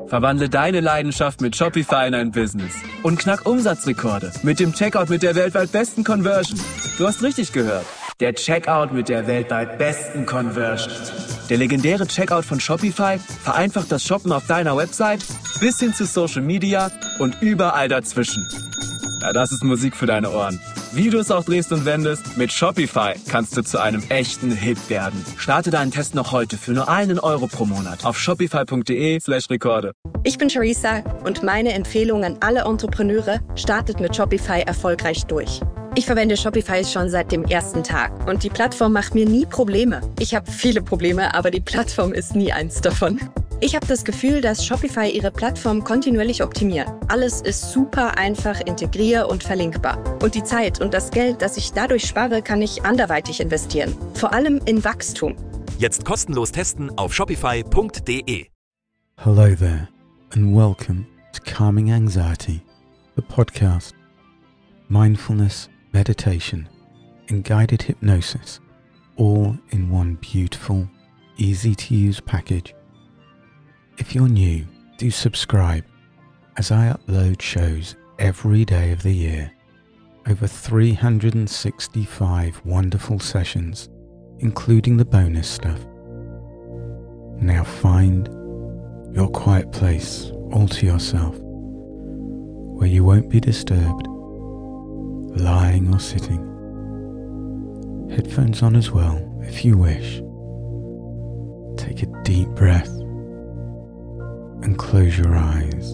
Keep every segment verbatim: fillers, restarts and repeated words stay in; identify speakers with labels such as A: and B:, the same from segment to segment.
A: Verwandle deine Leidenschaft mit Shopify in ein Business und knack Umsatzrekorde mit dem Checkout mit der weltweit besten Conversion. Du hast richtig gehört. Der Checkout mit der weltweit besten Conversion. Der legendäre Checkout von Shopify vereinfacht das Shoppen auf deiner Website bis hin zu Social Media und überall dazwischen. Ja, das ist Musik für deine Ohren. Wie du es auch drehst und wendest, mit Shopify kannst du zu einem echten Hit werden. Starte deinen Test noch heute für nur einen Euro pro Monat auf shopify.de slash Rekorde.
B: Ich bin Charissa und meine Empfehlung an alle Entrepreneure: startet mit Shopify erfolgreich durch. Ich verwende Shopify schon seit dem ersten Tag und die Plattform macht mir nie Probleme. Ich habe viele Probleme, aber die Plattform ist nie eins davon. Ich habe das Gefühl, dass Shopify ihre Plattform kontinuierlich optimiert. Alles ist super einfach integrier- und verlinkbar. Und die Zeit und das Geld, das ich dadurch spare, kann ich anderweitig investieren. Vor allem in Wachstum.
C: Jetzt kostenlos testen auf shopify punkt de.
D: Hello there and welcome to Calming Anxiety, the podcast. Mindfulness, meditation and guided hypnosis, all in one beautiful, easy-to-use package. If you're new, do subscribe, as I upload shows every day of the year. Over three hundred sixty-five wonderful sessions, including the bonus stuff. Now find your quiet place all to yourself, where you won't be disturbed, lying or sitting. Headphones on as well, if you wish. Take a deep breath and close your eyes.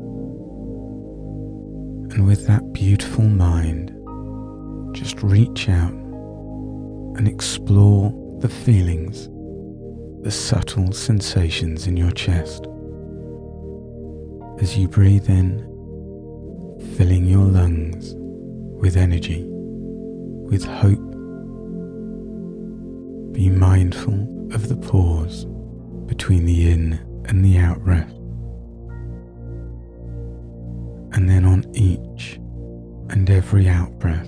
D: And with that beautiful mind, just reach out and explore the feelings, the subtle sensations in your chest. As you breathe in, filling your lungs with energy, with hope. Be mindful of the pause between the in and the out breath. And then on each and every out breath,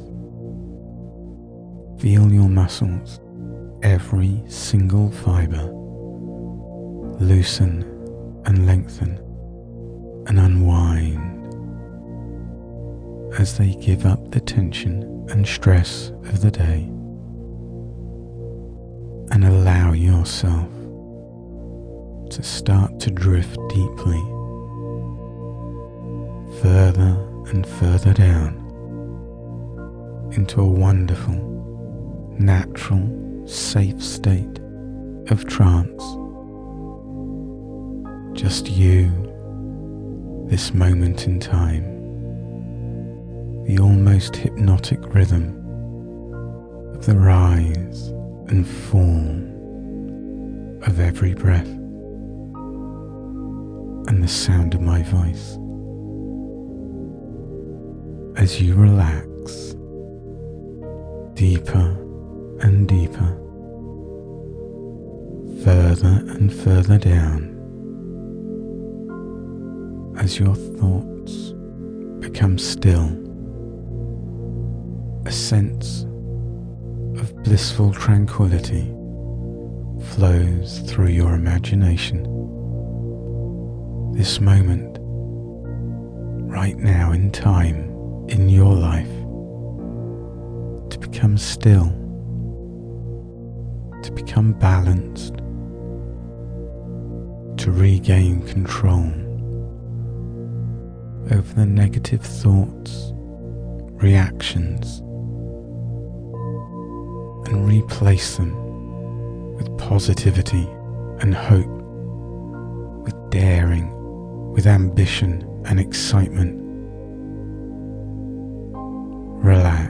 D: feel your muscles, every single fibre, loosen and lengthen and unwind as they give up the tension and stress of the day, and allow yourself to start to drift deeply, further and further down into a wonderful, natural, safe state of trance. Just you, this moment in time, the almost hypnotic rhythm of the rise and fall of every breath, and the sound of my voice as you relax deeper and deeper, further and further down, as your thoughts become still. A sense of blissful tranquility flows through your imagination. This moment, right now in time in your life, to become still, to become balanced, to regain control over the negative thoughts, reactions, and replace them with positivity and hope, with daring, with ambition and excitement. Relax,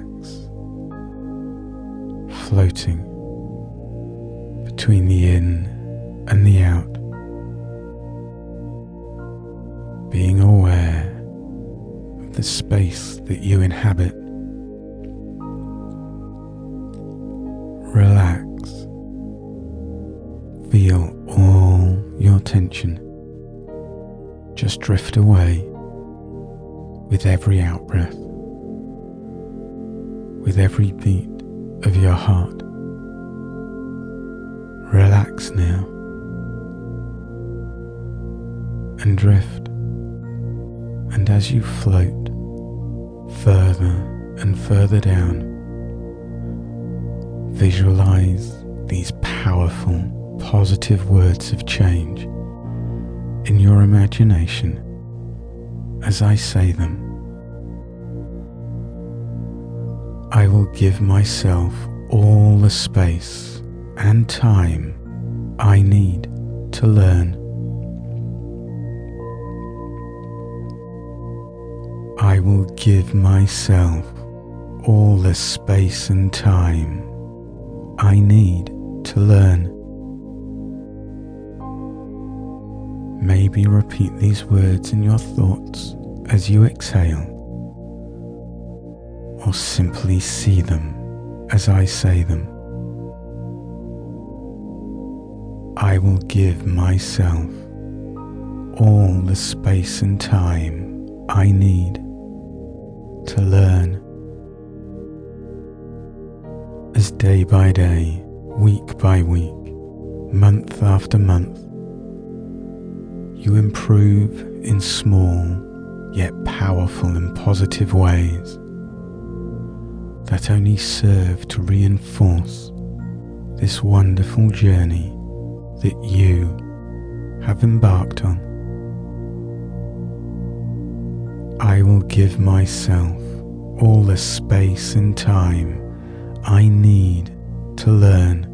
D: floating between the in and the out, being aware of the space that you inhabit. Relax. Feel all your tension just drift away with every out-breath, with every beat of your heart. Relax now. and drift. And as you float further and further down, visualize these powerful, positive words of change in your imagination as I say them. I will give myself all the space and time I need to learn. I will give myself all the space and time I need to learn. Maybe repeat these words in your thoughts as you exhale, or simply see them as I say them. I will give myself all the space and time I need to learn. As day by day, week by week, month after month, you improve in small yet powerful and positive ways that only serve to reinforce this wonderful journey that you have embarked on. I will give myself all the space and time I need to learn.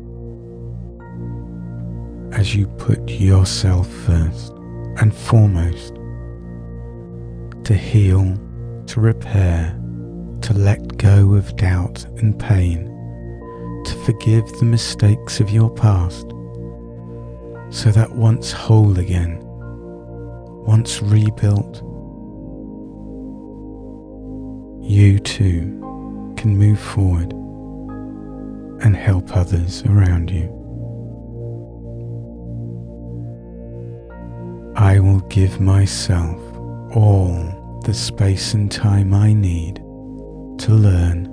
D: As you put yourself first and foremost, to heal, to repair, to let go of doubt and pain, to forgive the mistakes of your past, so that once whole again, once rebuilt, you too can move forward and help others around you. I will give myself all the space and time I need to learn.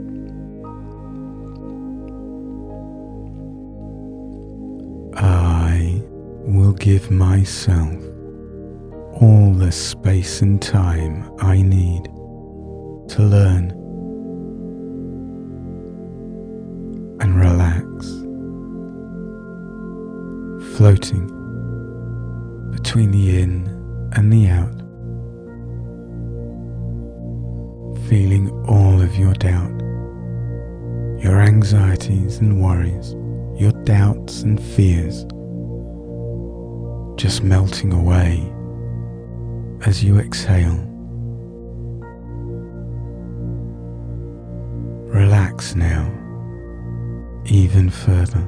D: I will give myself all the space and time I need to learn. And relax, floating between the in and the out, feeling all of your doubt, your anxieties and worries, your doubts and fears, just melting away as you exhale. Relax now, even further.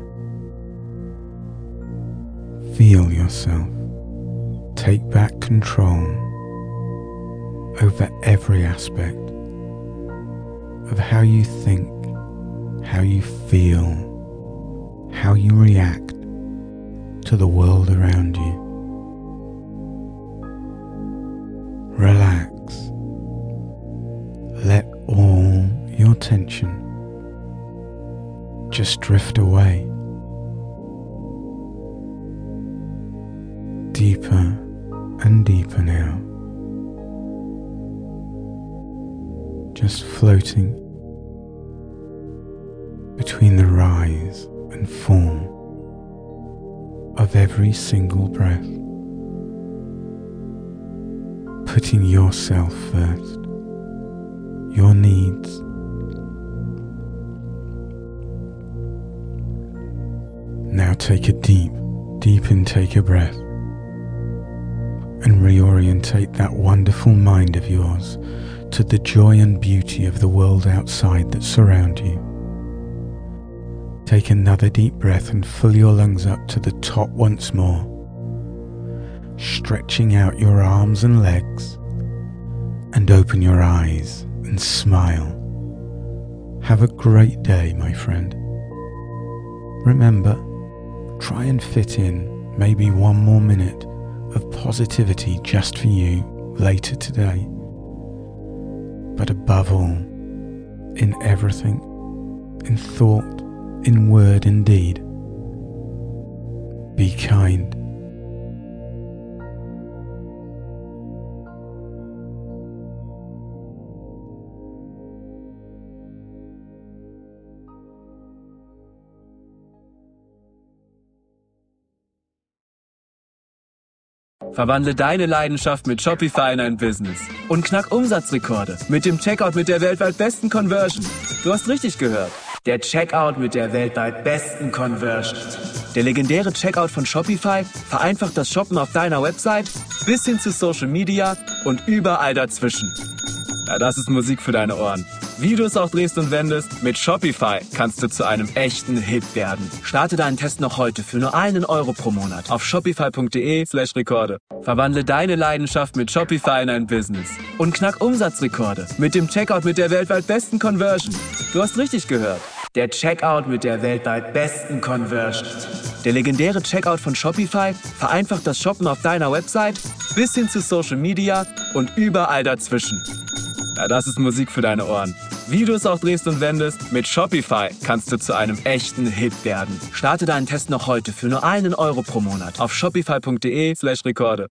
D: Feel yourself take back control over every aspect of how you think, how you feel, how you react to the world around you. Relax. Let all your tension just drift away. Deeper and deeper now. Just floating between the rise and fall of every single breath. Putting yourself first, your needs. Now take a deep, deep intake of breath and reorientate that wonderful mind of yours to the joy and beauty of the world outside that surround you. Take another deep breath and fill your lungs up to the top once more, stretching out your arms and legs, and open your eyes and smile. Have a great day, my friend. Remember, try and fit in maybe one more minute of positivity just for you later today. But above all, in everything, in thought, in word and deed, be kind.
A: Verwandle deine Leidenschaft mit Shopify in ein Business und knack Umsatzrekorde mit dem Checkout mit der weltweit besten Conversion. Du hast richtig gehört. Der Checkout mit der weltweit besten Conversion. Der legendäre Checkout von Shopify vereinfacht das Shoppen auf deiner Website bis hin zu Social Media und überall dazwischen. Ja, das ist Musik für deine Ohren. Wie du es auch drehst und wendest, mit Shopify kannst du zu einem echten Hit werden. Starte deinen Test noch heute für nur einen Euro pro Monat auf shopify.de slash Rekorde. Verwandle deine Leidenschaft mit Shopify in ein Business und knack Umsatzrekorde mit dem Checkout mit der weltweit besten Conversion. Du hast richtig gehört. Der Checkout mit der weltweit besten Conversion. Der legendäre Checkout von Shopify vereinfacht das Shoppen auf deiner Website bis hin zu Social Media und überall dazwischen. Ja, das ist Musik für deine Ohren. Wie du es auch drehst und wendest, mit Shopify kannst du zu einem echten Hit werden. Starte deinen Test noch heute für nur einen Euro pro Monat auf shopify.de slash Rekorde.